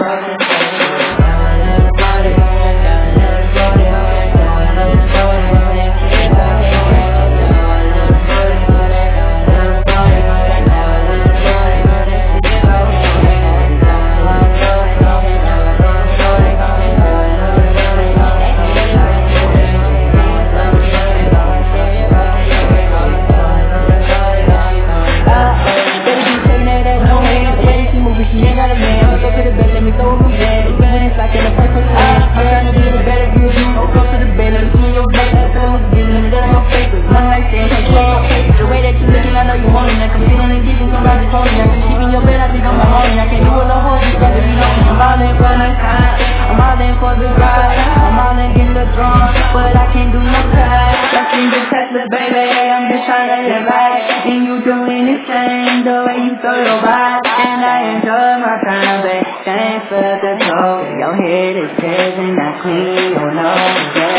But I can't do no time. Let's see the Tesla, baby. I'm just trying to get right. And you doing the same, the way you throw your vibe. And I enjoy my time, babe. Thanks for the talk. Your head is heavy, not clean, oh no.